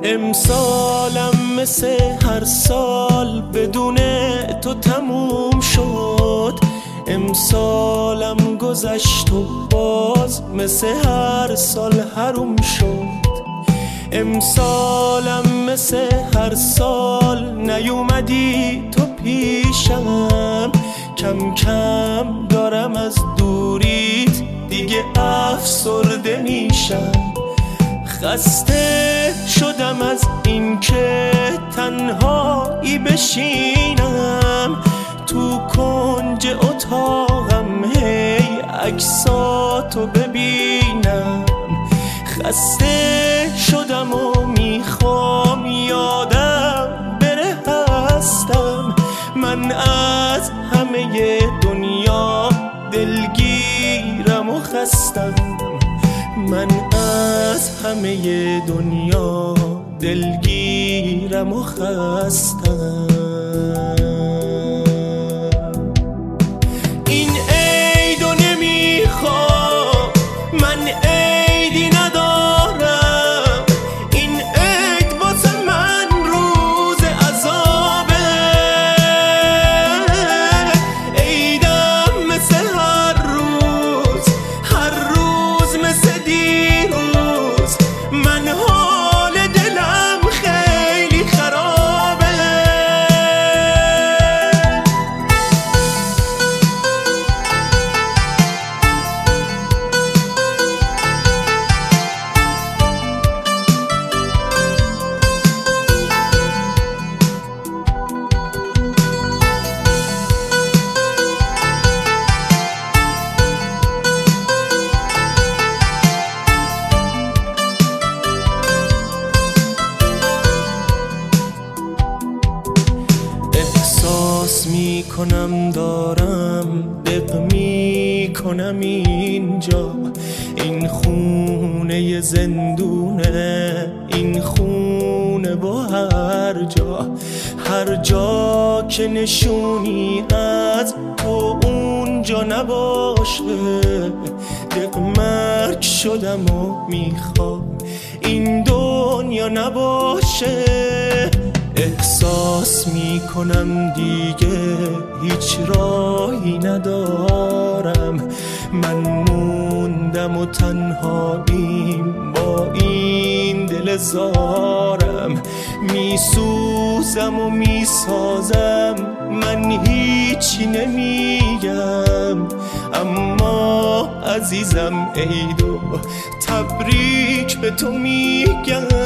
امسالم مثل هر سال بدون تو تموم شد. امسالم گذشت و باز مثل هر سال حروم شد. امسالم مثل هر سال نیومدی تو پیشم. کم کم دارم از دوریت دیگه افسرده میشم. خسته شدم از این که تنهایی بشینم تو کنج اتاقم هی عکساتو ببینم. خسته شدم و میخوام یادم بره هستم. من از همه دنیا دلگیرم و خستم. من از همه دنیا دلگیرم و خستم. این عیدو نمیخوام، من عیدی ندارم. این عید واسه من روز عذابه. عیدم مثل هر روز، هر روز مثل دیروز. من حال دلم خیلی خرابه. احساس میکنم دارم دق میکنم اینجا. این خونه زندونه، این خونه با هر جا که نشونی از تو اونجا نباشه. دق مرگ شدم و میخوام این دنیا نباشه. احساس میکنم دیگه هیچ راهی ندارم. من موندم و تنهاییم با این دل زارم. میسوزم و میسازم، من هیچی نمیگم. اما عزیزم عیدو تبریک به تو میگم.